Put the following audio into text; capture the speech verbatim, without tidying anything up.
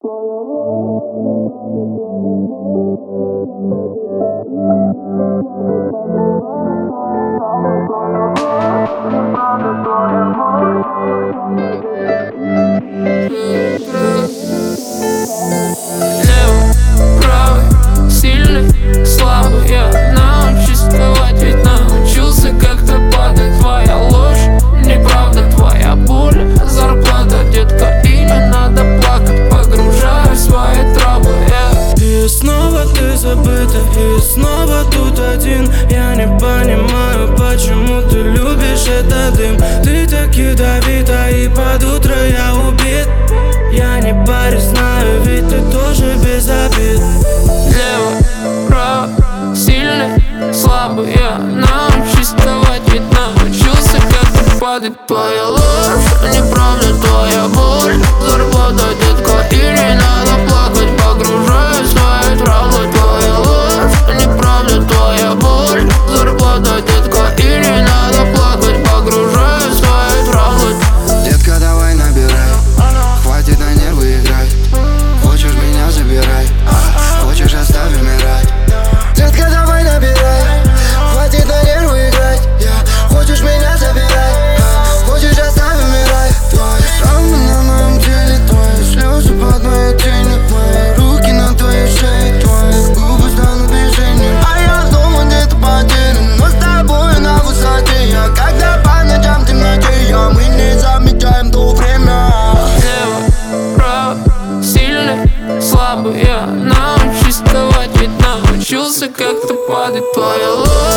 Левый, правый, сильный, слабый. Я научусь вставать, ведь научился как-то падать. Твоя ложь, неправда, твоя боль, зарплата, детка, и не надо плакать. Погружаюсь в свои травы, yeah. И снова ты забыта, и снова тут один. Я не понимаю, почему ты любишь этот дым. Ты так ядовита, и под утро я убит. Я не парюсь, знаю, ведь ты тоже без обид. Левый, правый, сильный, слабый. Я научусь вставать, ведь научился как-то падать. Твоя ложь, неправда, твоя боль, зарплата, детка, и не надо плакать. Погружаюсь в свои травмы. Твоя ложь, неправда, твоя боль, зарплата, детка, и не надо плакать. Погружаюсь в свои травмы. Детка, давай набирай, хватит на нервы играть. Хочешь меня забирай, а хочешь оставь умирать. Детка, давай набирай, хватит на нервы играть. Хочешь меня забирай, а хочешь оставь умирать. Твои шрамы на моем теле, твои слезы под моей тенью, мои руки на твоей шее, твои губы станут движением. А я дома где-то потерян, но с тобой на высоте. Я когда по ночам в темноте, я мы не замечаем то время. Левый, правый, сильный, слабый. Я научусь вставать, ведь научился как-то падать. Твоя ложь,